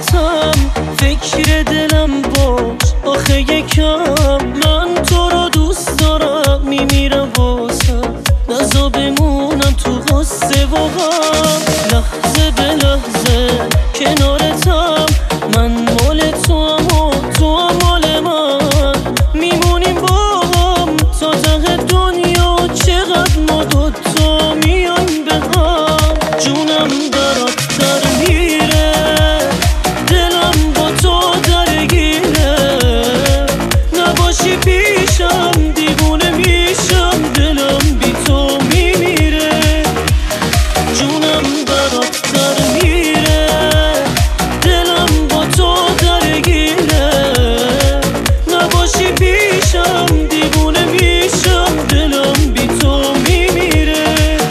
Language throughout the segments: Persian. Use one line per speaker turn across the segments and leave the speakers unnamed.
کنارتم فکر دلم باش آخه یکم. من تو رو دوست دارم میمیرم واسم، نزا بمونم تو غصه و غم. لحظه به لحظه کنارتم، من مال تو هم و تو هم مال من. میمونیم با هم تا ته دنیا، چقدر ما دوتا میایم به هم. جونم برات در میره، دلم با تو درگیره. نباشی پیشم دیوونه میشم، دلم بی تو میمیره. جونم برات در میره، دلم با تو درگیره. نباشی پیشم دیوونه میشم، دلم بی تو میمیره.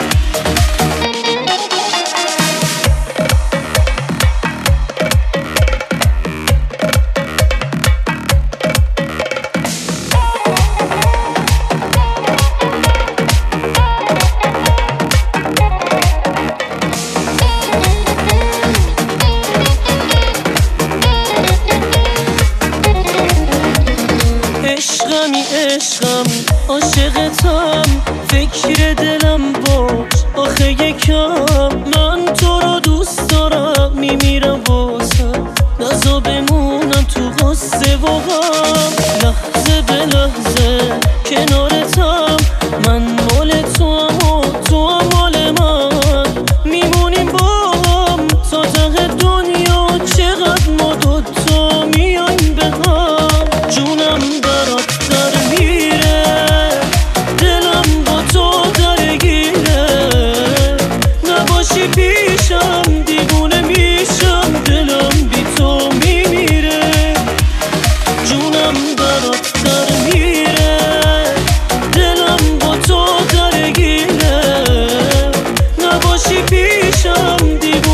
عشقمی عشقم عاشقتم، فکر دلم باش آخه یکم. من تو رو دوست دارم میمیرم واسم، نزا بمونم تو غصه و غم. لحظه به لحظه کنارتم، من مال تو هم و تو هم مال من. میمونیم با هم تا ته دنیا، چقدر ما دوتا میایم به هم. جونم برات در میره، دلم با تو درگیره. نباشی پیشم دیوونه میشم، دلم بی تو میمیره. جونم برات در میره، دلم با تو درگیره. نباشی پیشم دیوونه